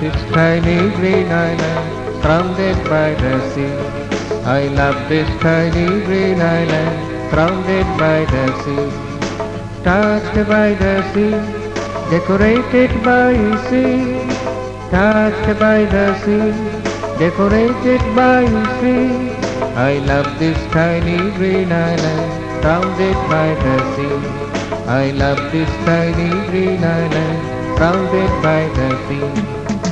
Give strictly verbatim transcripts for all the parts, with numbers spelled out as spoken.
this tiny green island, surrounded by the sea. I love this tiny green island, surrounded by the sea. Touched by the sea, decorated by sea. Touched by the sea, decorated by sea. I love this tiny green island, surrounded by the sea. I love this tiny green island, surrounded by the sea.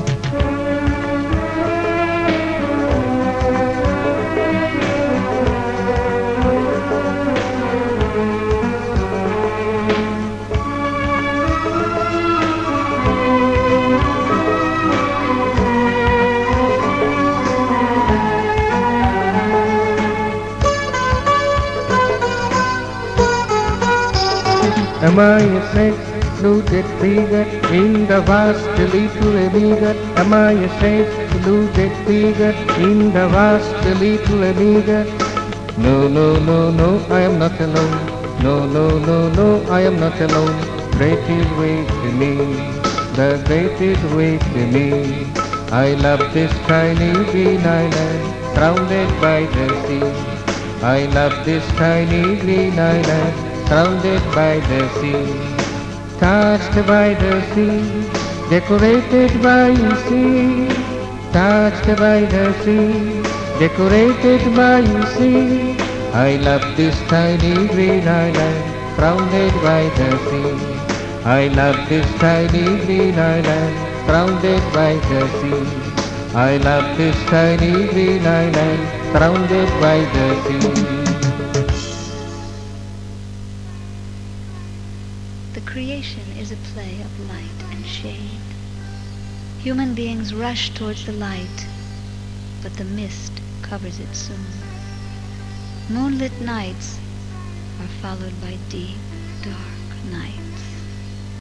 Am I a snake, polluted figure in the vast little amiga? Am I a snake, polluted figure in the vast little amiga? No, no, no, no, I am not alone. No, no, no, no, I am not alone. Great is way to me, the great is way to me. I love this tiny green island, surrounded by the sea. I love this tiny green island, surrounded by the sea. Touched by the sea, decorated by sea. Touched by the sea, decorated by sea. I love this tiny green island, surrounded by the sea. I love this tiny green island, surrounded by the sea. I love this tiny green island, surrounded by the sea. The creation is a play of light and shade. Human beings rush towards the light, but the mist covers it soon. Moonlit nights are followed by deep, dark nights.